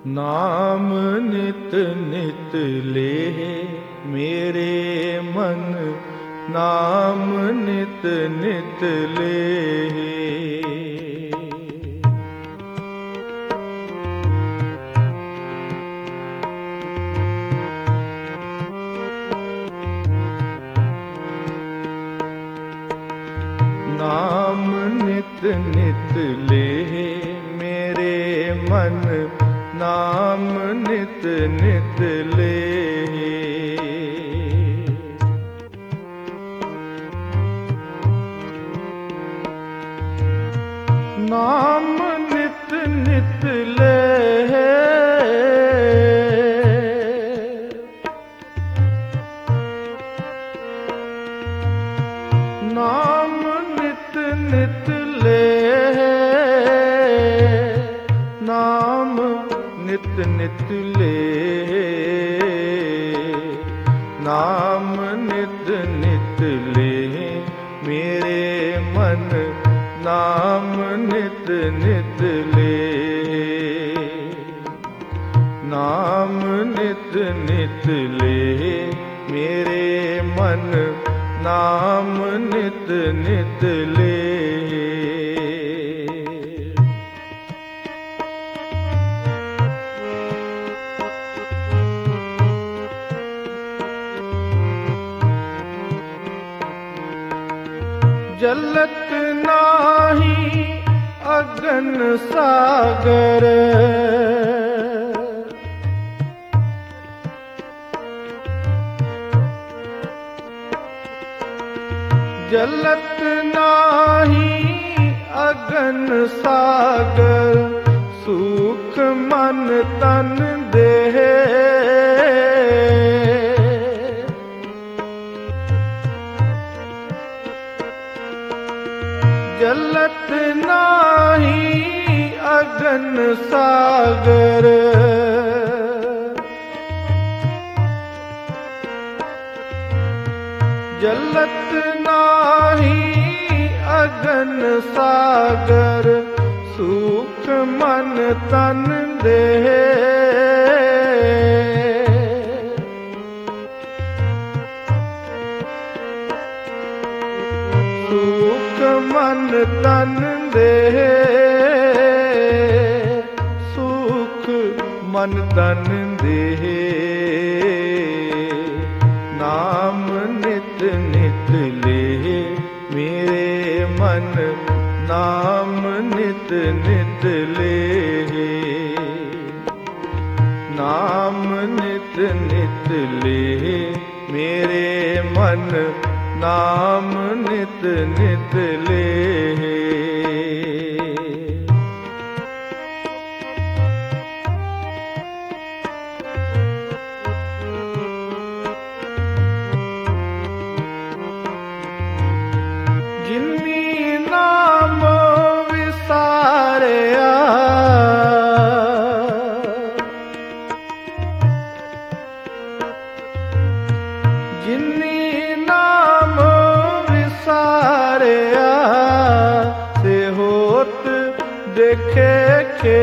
नाम नित नित ले मेरे मन, नाम नित नित ले। नाम नित नित ले मेरे मन, नाम नित नित ले। नाम नित नित ले, नाम नित नित ले, नाम नित नित ले। नाम नित नित ले मेरे मन, नाम नित नित ले। नाम नित नित ले मेरे मन, नाम नित नित ले। जलत नाही अगन सागर, जलत नाही अगन सागर। सुख मन तन देह, जलत नाही अगन सागर। जलत नाही अगन सागर। सुख मन तन देह, सुख मन तन देह, सुख मन तन देह। नाम नित नित ले मेरे मन, नाम नित नित ले। नाम नित नित ले मेरे मन, नाम नित नित ले। जिन्नी नाम विसारया, जिन्नी नाम विसारया। से होत देखे के,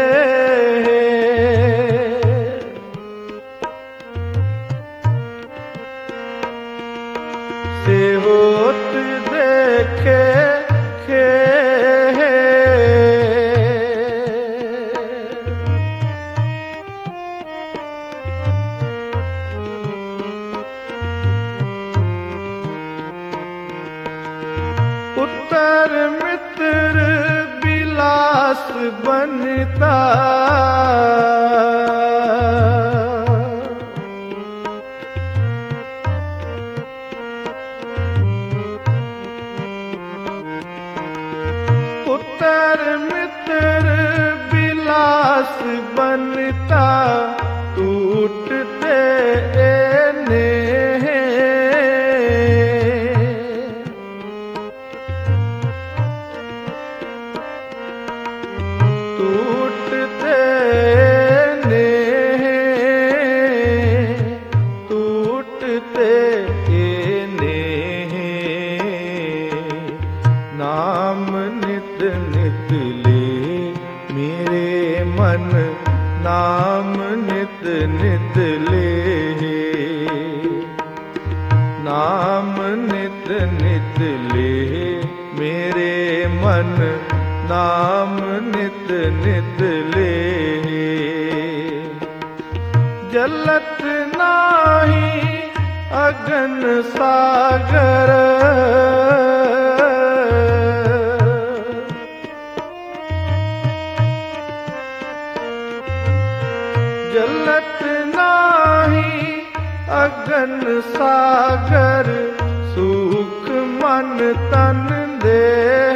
से होत देखे के। उत्तर मित्र बिलास बनता, उत्तर मित्र बिलास बनता। टूटते नेह, टूटते नेह, टूटते नेह। नाम नित नित ले मेरे मन, नाम नित नित लेहि। नाम नित नित लेहि मेरे मन, नाम नित नित लेहि। जलत नाही अगन सागर, जलत नाही अगन सागर, सुख मन तन देह।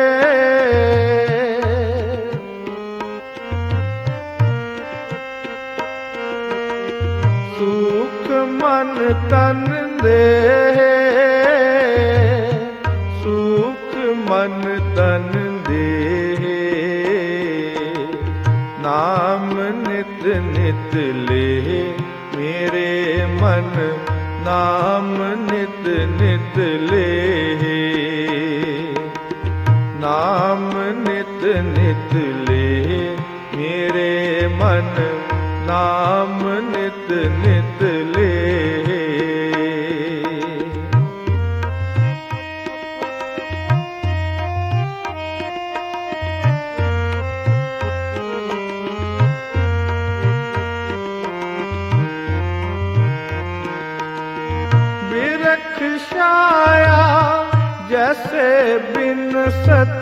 सुख मन तन देह, सुख मन तन देह। नाम नित नित लेहि मेरे मन, नाम नित नित लेहि। नाम नित नित लेहि मेरे मन, नाम नित नित लेहि। बिरख छाया जैसे बिनसत,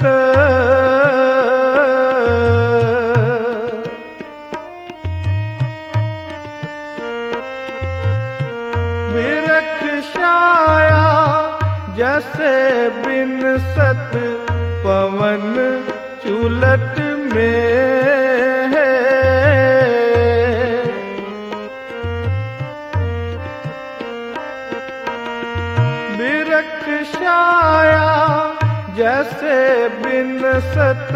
बिरख छाया जैसे बिनसत, पवन चूलट में है। बिरख छाया जैसे बिनसत,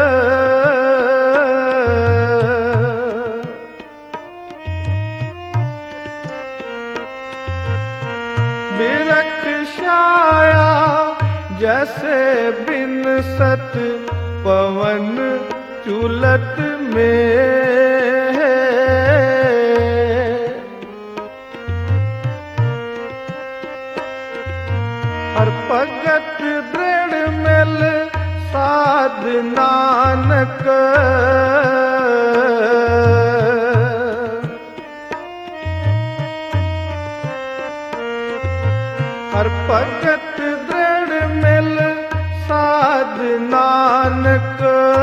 बिरख छाया जैसे बिनसत, पवन चूलट में है। हर भगत दृढ़ मिल साध नानक, हर भगत दृढ़ मिल साध नानक।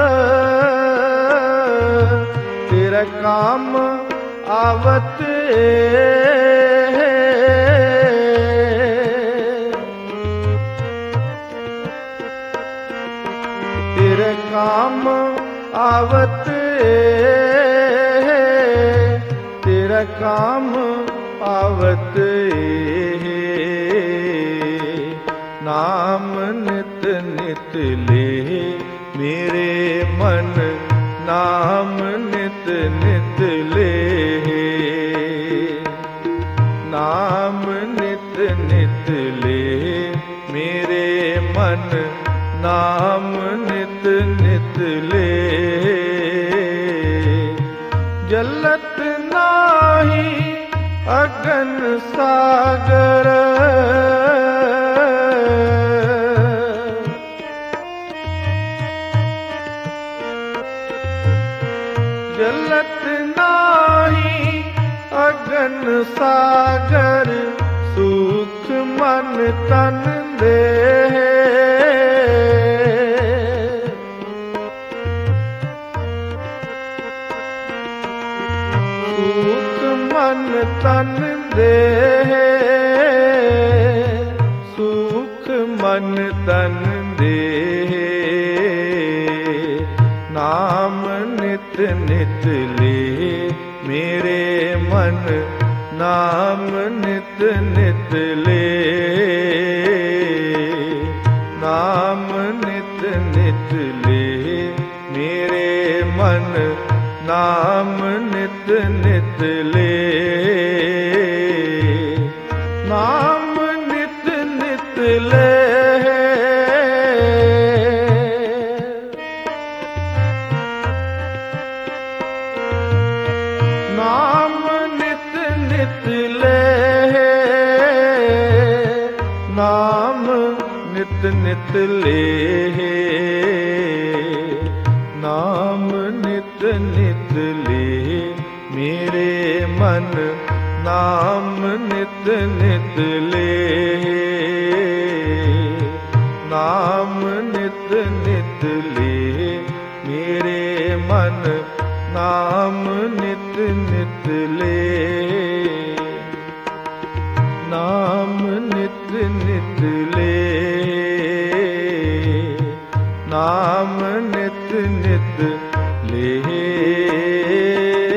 तेरा काम आवत तेरे काम आवत, तेरा काम आवत। नाम नित नित लेहि मेरे मन, नाम नित नित लेहि। नाम नित नित लेहि मेरे मन, नाम नित नित लेहि। जलत नाही अगन सागर, जलत नाही अगन सागर, सुख मन तन देह। सुख मन तन देह, सुख मन तन देह। नाम नित नित लेहि मेरे मन, नाम नित नित लेहि। नाम नित नित लेहि मेरे मन, नाम नित नित लेहि। नाम नित नित लेहि। नित ले, नाम नित नित ले, नाम नित नित ले मेरे मन, नाम नित नित ले, नाम नित नित ले मेरे मन, नाम नित नित ले, नाम नित नित ले, नाम नित नित ले।